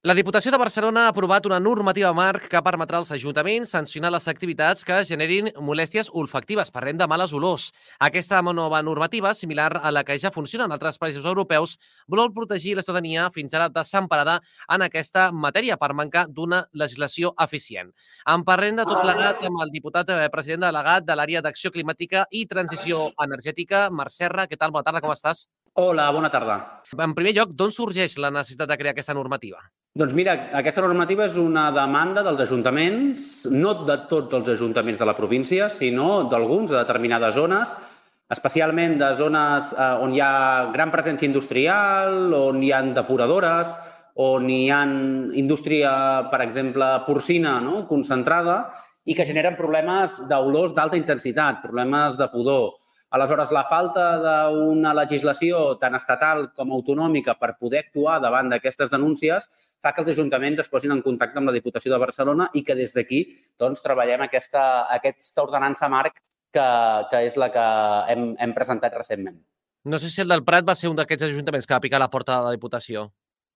La Diputació de Barcelona ha aprovat una normativa marc que permetrà als ajuntaments sancionar les activitats que generin molèsties olfactives, parlem de males olors. Aquesta nova normativa, similar a la que ja funciona en altres països europeus, vol protegir la ciutadania fins ara desemparada en aquesta matèria per manca d'una legislació eficient. En parlem de tot plegat amb el diputat president delegat de l'àrea d'acció climàtica i transició energètica, Marc Serra. Què tal? Bona tarda, com estàs? Hola, bona tarda. En primer lloc, d'on sorgeix la necessitat de crear aquesta normativa? Doncs mira, aquesta normativa és una demanda dels ajuntaments, no de tots els ajuntaments de la província, sinó d'alguns, de determinades zones, especialment de zones on hi ha gran presència industrial, on hi ha depuradores, on hi ha indústria, per exemple, porcina, no?, concentrada, i que generen problemes d'olors d'alta intensitat, problemes de pudor. Aleshores, la falta d'una legislació tant estatal com autonòmica per poder actuar davant d'aquestes denúncies fa que els ajuntaments es posin en contacte amb la Diputació de Barcelona i que des d'aquí treballem aquesta ordenança marc que és la que hem presentat recentment. No sé si el del Prat va ser un d'aquests ajuntaments que va picar a la porta de la Diputació.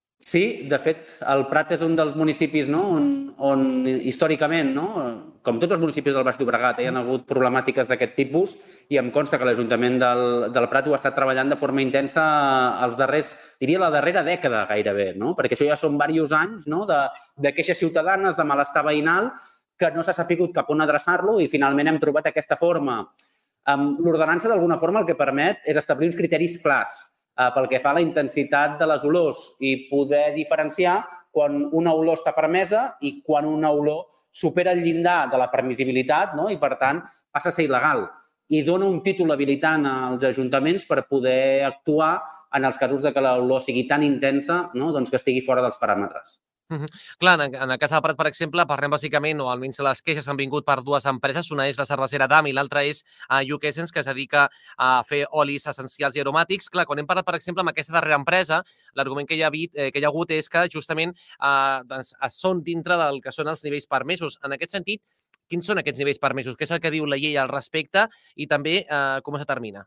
Sí, de fet, el Prat és un dels municipis on històricament, com tots els municipis del Baix Llobregat, hi ha hagut problemàtiques d'aquest tipus i em consta que l'Ajuntament del Prat ho ha estat treballant de forma intensa diria la darrera dècada gairebé, perquè això ja són diversos anys de queixes ciutadanes, de malestar veïnal, que no s'ha sapigut cap on adreçar-lo i finalment hem trobat aquesta forma. L'ordenança, d'alguna forma, el que permet és establir uns criteris clars pel que fa a la intensitat de les olors i poder diferenciar quan una olor està permesa i quan una olor supera el llindar de la permissibilitat i, per tant, passa a ser il·legal. I dona un títol habilitant als ajuntaments per poder actuar en els casos que l'olor sigui tan intensa que estigui fora dels paràmetres. Clar, en el cas del Prat, per exemple, parlem bàsicament, o almenys les queixes han vingut per dues empreses, una és la cervesera DAM i l'altra és UK Essence, que es dedica a fer olis essencials i aromàtics. Clar, quan hem parlat, per exemple, amb aquesta darrera empresa, l'argument que hi ha hagut és que justament són dintre del que són els nivells permesos. En aquest sentit, quins són aquests nivells permesos? Què és el que diu la llei al respecte i també com es determina?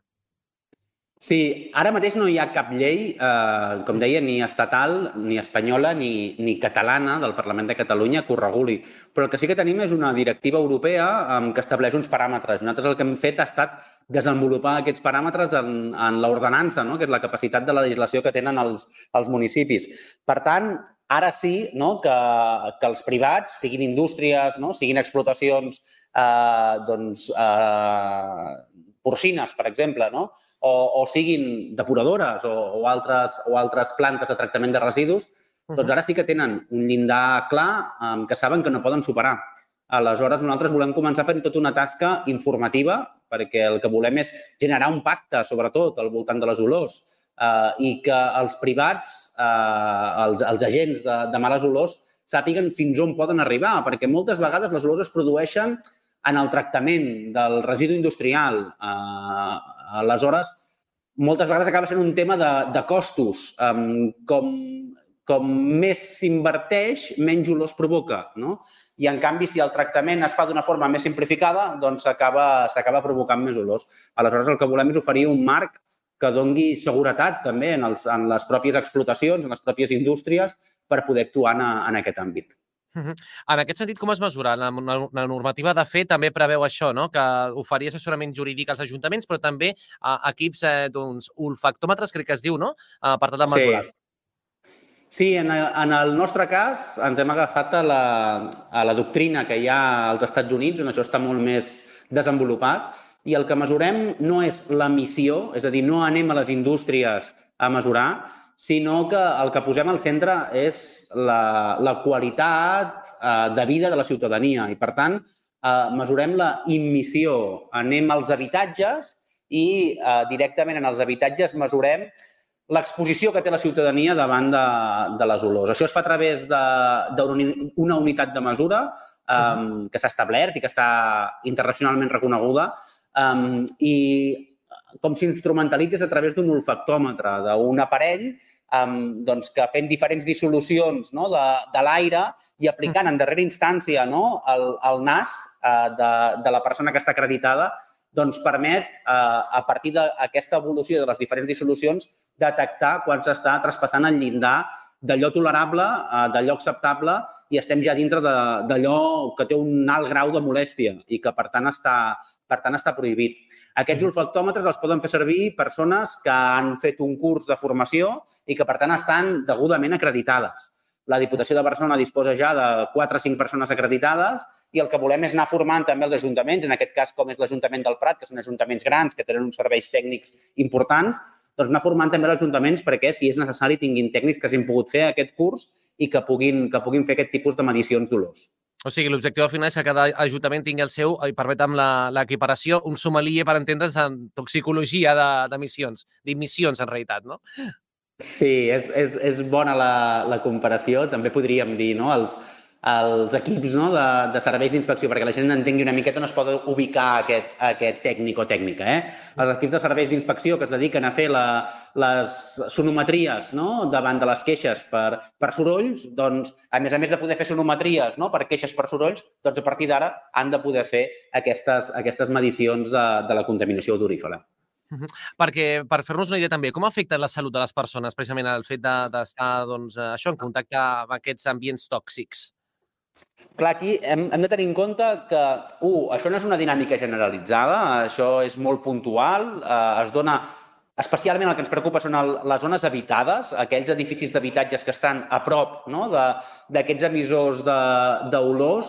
Sí, ara mateix no hi ha cap llei, com deia, ni estatal, ni espanyola, ni catalana del Parlament de Catalunya que ho reguli. Però el que sí que tenim és una directiva europea que estableix uns paràmetres. Nosaltres el que hem fet ha estat desenvolupar aquests paràmetres en l'ordenança, que és la capacitat de la legislació que tenen els municipis. Per tant, ara sí que els privats, siguin indústries, siguin explotacions porcines, per exemple, o siguin depuradores o altres plantes de tractament de residus, doncs ara sí que tenen un llindar clar que saben que no poden superar. Aleshores, nosaltres volem començar fent tota una tasca informativa perquè el que volem és generar un pacte, sobretot, al voltant de les olors i que els privats, els agents de males olors, sàpiguen fins on poden arribar, perquè moltes vegades les olors es produeixen en el tractament del residu industrial. Aleshores, moltes vegades acaba sent un tema de costos. Com més s'inverteix, menys olors provoca. I, en canvi, si el tractament es fa d'una forma més simplificada, doncs s'acaba provocant més olors. Aleshores, el que volem és oferir un marc que doni seguretat també en les pròpies explotacions, en les pròpies indústries, per poder actuar en aquest àmbit. En aquest sentit, com es mesura? La normativa, de fet, també preveu això, que oferia assessorament jurídic als ajuntaments, però també a equips olfactòmetres, crec que es diu, per tal de mesurar. Sí, en el nostre cas ens hem agafat a la doctrina que hi ha als Estats Units, on això està molt més desenvolupat, i el que mesurem no és l'emissió, és a dir, no anem a les indústries a mesurar, sinó que el que posem al centre és la qualitat de vida de la ciutadania. I, per tant, mesurem la immissió. Anem als habitatges i directament en els habitatges mesurem l'exposició que té la ciutadania davant de les olors. Això es fa a través d'una unitat de mesura que s'ha establert i que està internacionalment reconeguda i com s'instrumentalitzés a través d'un olfactòmetre, d'un aparell que fent diferents dissolucions de l'aire i aplicant en darrera instància el nas de la persona que està acreditada, doncs permet, a partir d'aquesta evolució de les diferents dissolucions, detectar quan s'està traspassant el llindar d'allò tolerable, d'allò acceptable, i estem ja dintre d'allò que té un alt grau de molèstia i que, per tant, està prohibit. Aquests olfactòmetres els poden fer servir persones que han fet un curs de formació i que, per tant, estan degudament acreditades. La Diputació de Barcelona disposa ja de 4 o 5 persones acreditades i el que volem és anar formant també els ajuntaments, en aquest cas com és l'Ajuntament del Prat, que són ajuntaments grans, que tenen uns serveis tècnics importants, doncs anar formant també els ajuntaments perquè, si és necessari, tinguin tècnics que s'hin pogut fer aquest curs i que puguin fer aquest tipus de medicions d'olors. O sigui, l'objectiu al final és que cada ajuntament tingui el seu, i permetem l'equiparació, un sommelier, per entendre's, en toxicologia d'emissions, d'immissions, en realitat, no? Sí, és bona la comparació. També podríem dir, no?, els equips, no?, de serveis d'inspecció, perquè la gent entengui una miqueta on es pot ubicar aquest tècnic o tècnica. Els equips de serveis d'inspecció que es dediquen a fer les sonometries, no?, davant de les queixes per sorolls, doncs, a més de poder fer sonometries, no?, per queixes per sorolls, doncs a partir d'ara han de poder fer aquestes medicions de la contaminació odorífera. Perquè, per fer-nos una idea també, com afecta la salut de les persones, precisament el fet d'estar en contacte amb aquests ambients tòxics? Clar, aquí hem de tenir en compte que, això no és una dinàmica generalitzada, això és molt puntual, es dona... Especialment el que ens preocupa són les zones habitades, aquells edificis d'habitatges que estan a prop, no?, d'aquests emissors d'olors,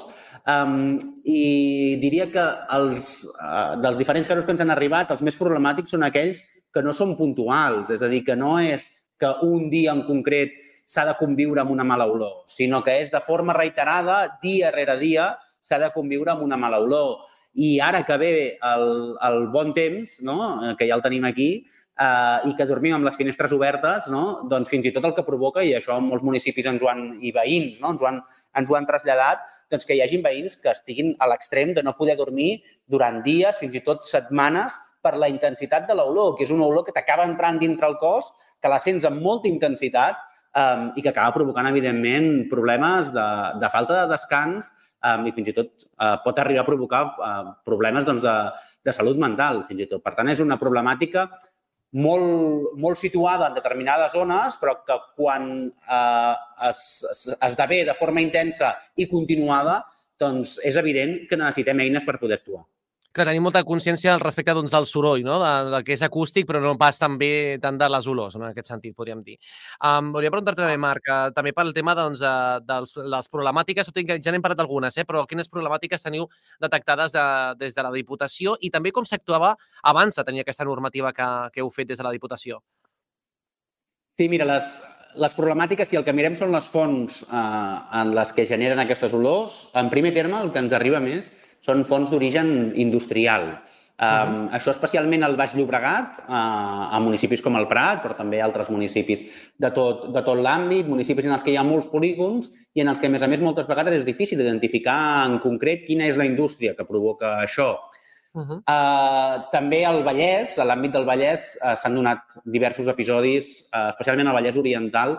i diria que dels diferents casos que ens han arribat, els més problemàtics són aquells que no són puntuals, és a dir, que no és que un dia en concret s'ha de conviure amb una mala olor, sinó que és de forma reiterada, dia rere dia, s'ha de conviure amb una mala olor. I ara que ve el bon temps, no?, que ja el tenim aquí, i que dormim amb les finestres obertes, no?, doncs fins i tot el que provoca, i això molts municipis i veïns, no?, ens ho han traslladat, doncs que hi hagi veïns que estiguin a l'extrem de no poder dormir durant dies, fins i tot setmanes, per la intensitat de l'olor, que és una olor que t'acaba entrant dintre el cos, que la sents amb molta intensitat i que acaba provocant, evidentment, problemes de falta de descans i fins i tot pot arribar a provocar problemes de salut mental, fins i tot. Per tant, és una problemàtica molt situada en determinades zones, però que quan esdevé de forma intensa i continuada, doncs és evident que necessitem eines per poder actuar. Clar, tenim molta consciència al respecte del soroll, no?, del que és acústic, però no pas tant de les olors, no?, en aquest sentit, podríem dir. Volia preguntar-te també, Marc, també pel tema de les problemàtiques, ja n'hem parlat d'algunes, però quines problemàtiques teniu detectades des de la Diputació i també com s'actuava abans de tenir aquesta normativa que heu fet des de la Diputació? Sí, mira, les problemàtiques, si el que mirem són les fonts en les que generen aquestes olors, en primer terme el que ens arriba més són fonts d'origen industrial. Això especialment al Baix Llobregat, a municipis com el Prat, però també altres municipis de tot l'àmbit, municipis en els que hi ha molts polígons i en els que, a més, moltes vegades és difícil identificar en concret quina és la indústria que provoca això. També al Vallès, a l'àmbit del Vallès, s'han donat diversos episodis, especialment al Vallès Oriental,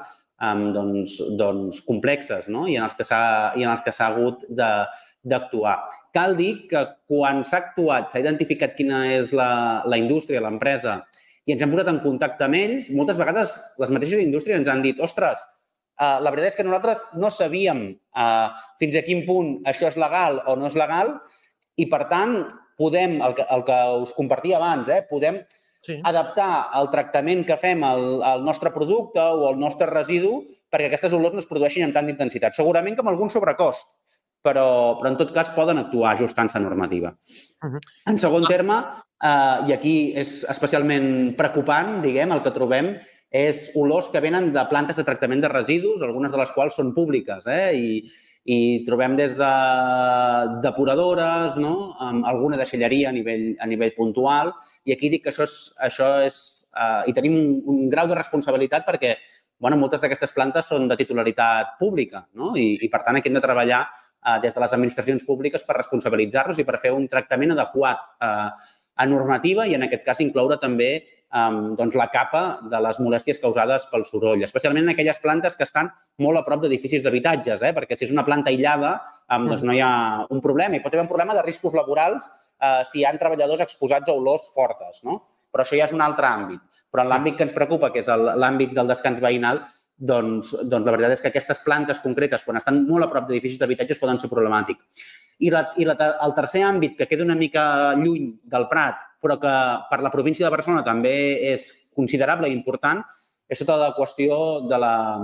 doncs complexes, no?, i en els que s'ha hagut d'actuar. Cal dir que quan s'ha actuat, s'ha identificat quina és la indústria, l'empresa, i ens hem posat en contacte amb ells, moltes vegades les mateixes indústries ens han dit «Ostres, la veritat és que nosaltres no sabíem fins a quin punt això és legal o no és legal i, per tant, podem, el que us compartia abans, podem adaptar el tractament que fem al nostre producte o al nostre residu perquè aquestes olors no es produeixin amb tanta intensitat. Segurament que amb algun sobrecost, però en tot cas poden actuar ajustant-se a normativa. En segon terme, i aquí és especialment preocupant, diguem, el que trobem és olors que venen de plantes de tractament de residus, algunes de les quals són públiques, i trobem des de depuradores, alguna deixalleria a nivell puntual, i aquí dic que això és... I tenim un grau de responsabilitat perquè moltes d'aquestes plantes són de titularitat pública i, per tant, aquí hem de treballar des de les administracions públiques per responsabilitzar-los i per fer un tractament adequat a normativa i, en aquest cas, incloure també la capa de les molèsties causades pel soroll, especialment en aquelles plantes que estan molt a prop d'edificis d'habitatges, perquè si és una planta aïllada no hi ha un problema. Hi pot haver un problema de riscos laborals si hi ha treballadors exposats a olors fortes, però això ja és un altre àmbit. Però en l'àmbit que ens preocupa, que és l'àmbit del descans veïnal, la veritat és que aquestes plantes concretes, quan estan molt a prop d'edificis d'habitatges, poden ser problemàtics. El tercer àmbit, que queda una mica lluny del Prat, però que per la província de Barcelona també és considerable i important, és tota la qüestió de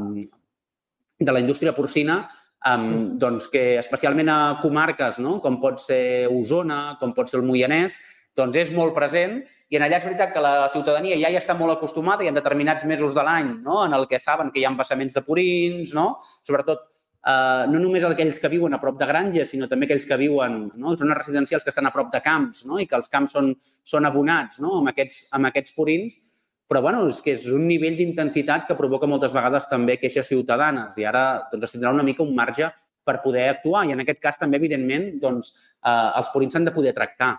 la indústria porcina, doncs que especialment a comarques, no?, com pot ser Osona, com pot ser el Moianès, doncs és molt present i en allà és veritat que la ciutadania ja hi està molt acostumada i en determinats mesos de l'any, no?, en el que saben que hi ha embassaments de purins, no?, sobretot no només aquells que viuen a prop de granges, sinó també aquells que viuen, no?, zones residencials que estan a prop de camps, no?, i que els camps són abonats, no?, amb aquests purins, però bueno, és que és un nivell d'intensitat que provoca moltes vegades també queixes ciutadanes i ara doncs, es tindrà una mica un marge per poder actuar i en aquest cas també, evidentment, doncs, els purins s'han de poder tractar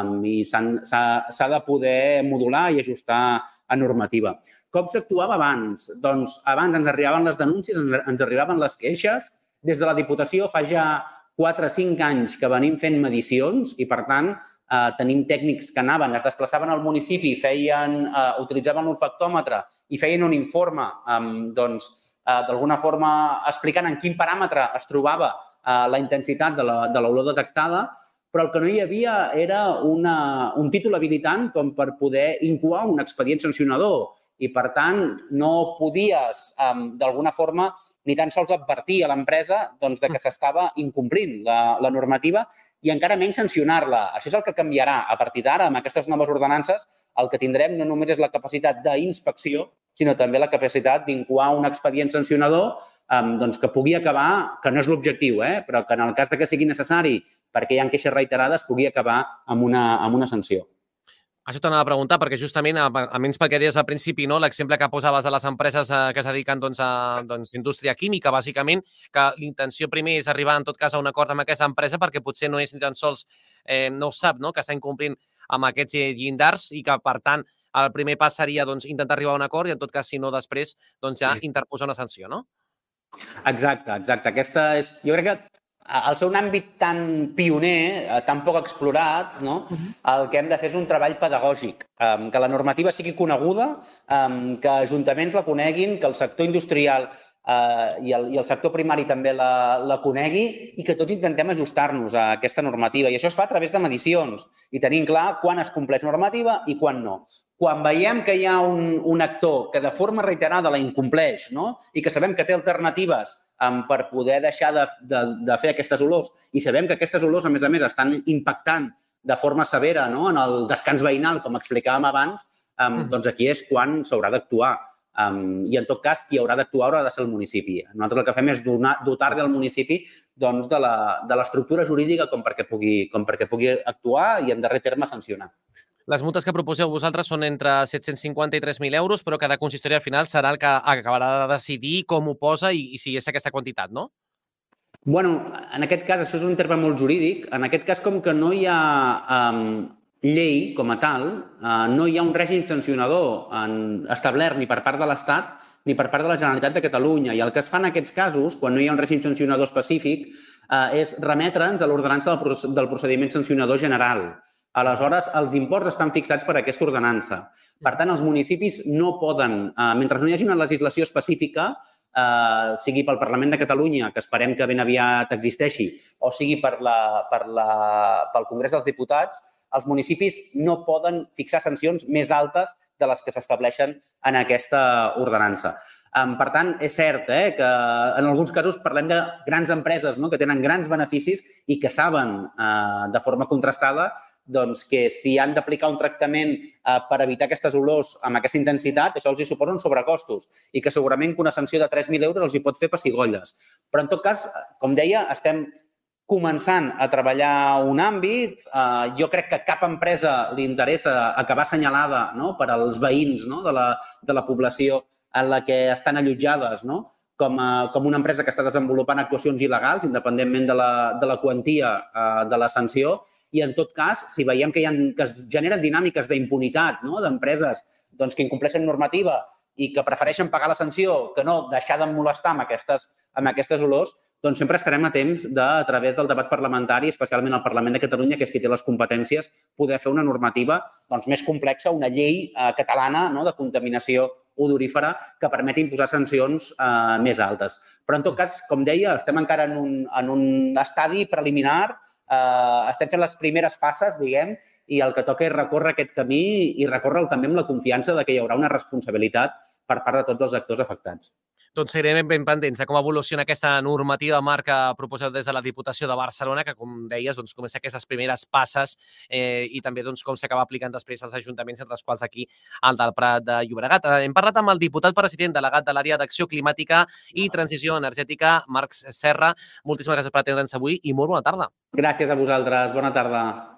i s'ha de poder modular i ajustar a normativa. Com s'actuava abans? Doncs abans ens arribaven les denúncies, ens arribaven les queixes. Des de la Diputació fa ja 4 o 5 anys que venim fent medicions i, per tant, tenim tècnics que anaven, es desplaçaven al municipi, utilitzaven l'olfactòmetre i feien un informe, doncs, d'alguna forma explicant en quin paràmetre es trobava la intensitat de l'olor detectada, però el que no hi havia era un títol habilitant com per poder incoar un expedient sancionador i, per tant, no podies, d'alguna forma, ni tan sols advertir a l'empresa que s'estava incomplint la normativa i encara menys sancionar-la. Això és el que canviarà a partir d'ara. Amb aquestes noves ordenances, el que tindrem no només és la capacitat d'inspecció, sinó també la capacitat d'incoar un expedient sancionador que pugui acabar, que no és l'objectiu, però que en el cas que sigui necessari perquè hi ha queixes reiterades, pugui acabar amb una sanció. Això t'anava a preguntar, perquè justament, almenys pel que deies al principi, no, l'exemple que posaves de les empreses que es dediquen a indústria química, bàsicament, que l'intenció primer és arribar, en tot cas, a un acord amb aquesta empresa perquè potser no és ni tan sols, no ho sap, no?, que està incomplint amb aquests llindars i que, per tant, el primer pas seria intentar arribar a un acord i, en tot cas, si no, després, ja interposar una sanció, no? Exacte. Aquesta és, jo crec que al ser un àmbit tan pioner, tan poc explorat, no? El que hem de fer és un treball pedagògic, que la normativa sigui coneguda, que ajuntaments la coneguin, que el sector industrial i el sector primari també la conegui i que tots intentem ajustar-nos a aquesta normativa. I això es fa a través de medicions i tenint clar quan es compleix normativa i quan no. Quan veiem que hi ha un actor que de forma reiterada la incompleix, no?, i que sabem que té alternatives per poder deixar de fer aquestes olors i sabem que aquestes olors, a més, estan impactant de forma severa, no?, en el descans veïnal, com explicàvem abans, doncs aquí és quan s'haurà d'actuar. I, en tot cas, qui haurà d'actuar haurà de ser el municipi. Nosaltres el que fem és dotar-li al municipi de l'estructura jurídica com perquè pugui actuar i, en darrer terme, sancionar. Les multes que proposeu vosaltres són entre 750 i 3.000 euros, però cada consistori al final serà el que acabarà de decidir com ho posa i si és aquesta quantitat, no? Bueno, en aquest cas, això és un terme molt jurídic. En aquest cas, com que no hi ha llei com a tal, no hi ha un règim sancionador establert ni per part de l'Estat ni per part de la Generalitat de Catalunya. I el que es fa en aquests casos, quan no hi ha un règim sancionador específic, és remetre'ns a l'ordenança del procediment sancionador general. Aleshores, els imports estan fixats per aquesta ordenança. Per tant, els municipis no poden, mentre no hi hagi una legislació específica, sigui pel Parlament de Catalunya, que esperem que ben aviat existeixi, o sigui pel Congrés dels Diputats, els municipis no poden fixar sancions més altes de les que s'estableixen en aquesta ordenança. Per tant, és cert que en alguns casos parlem de grans empreses que tenen grans beneficis i que saben de forma contrastada que si han d'aplicar un tractament per evitar aquestes olors amb aquesta intensitat, això els hi suposa uns sobrecostos i que segurament que una sanció de 3.000 euros els hi pot fer pessigolles. Però, en tot cas, com deia, estem començant a treballar un àmbit. Jo crec que a cap empresa li interessa acabar assenyalada per als veïns de la població en la que estan allotjades, com una empresa que està desenvolupant actuacions il·legals, independentment de la quantia de la sanció. I, en tot cas, si veiem que es generen dinàmiques d'impunitat d'empreses que incompleixen normativa i que prefereixen pagar la sanció que no deixar de molestar amb aquestes olors, doncs sempre estarem a temps a través del debat parlamentari, especialment al Parlament de Catalunya, que és qui té les competències, poder fer una normativa més complexa, una llei catalana de contaminació odorífera que permeti imposar sancions més altes. Però, en tot cas, com deia, estem encara en un estadi preliminar, estem fent les primeres passes, diguem, i el que toca és recórrer aquest camí i recórrer-lo també amb la confiança de que hi haurà una responsabilitat per part de tots els actors afectats. Doncs seguirem ben pendents de com evoluciona aquesta normativa marc que proposeu des de la Diputació de Barcelona, que, com deies, comença aquestes primeres passes i també com s'acaba aplicant després als ajuntaments, entre els quals aquí el del Prat de Llobregat. Hem parlat amb el diputat president delegat de l'àrea d'Acció Climàtica i Transició Energètica, Marc Serra. Moltíssimes gràcies per atendre'ns avui i molt bona tarda. Gràcies a vosaltres. Bona tarda.